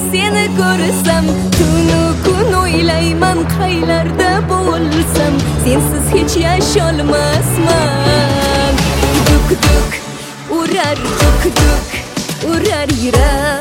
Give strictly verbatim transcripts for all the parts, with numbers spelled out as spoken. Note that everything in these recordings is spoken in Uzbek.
seni ko'rsam, tunu kun o'ylayman qaylarda bo'lsam, sensiz hech yasholmasman. Duk duk urar, duk duk urar yurak.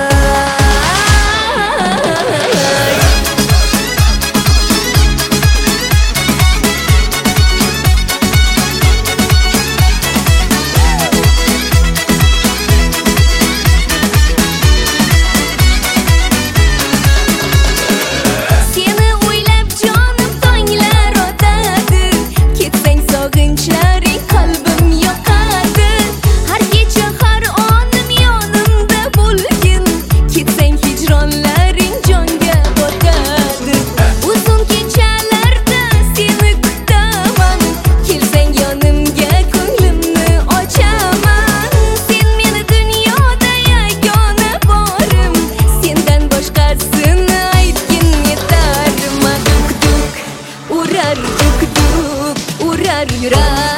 Duk duk urar yurak.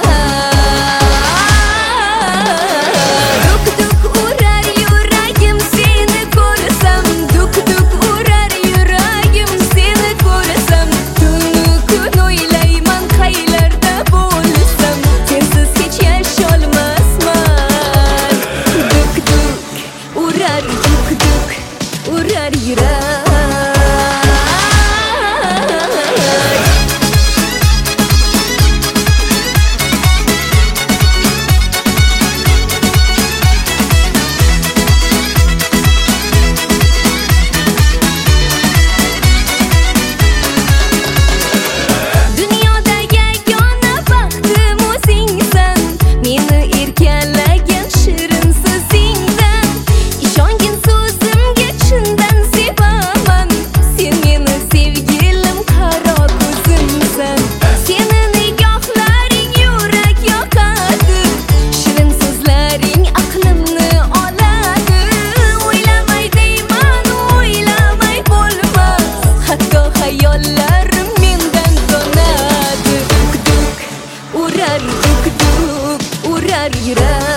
Duk duk urar yuragim seni ko'rsam, duk duk urar yuragim seni ko'rsam, tunu kun o'ylayman qaylarda bo'lsam, sensiz hech yasholmasman. Duk duk urar, duk duk urar yurak. Hayollarim mendan donadi. Duk duk urar, duk duk urar yurak.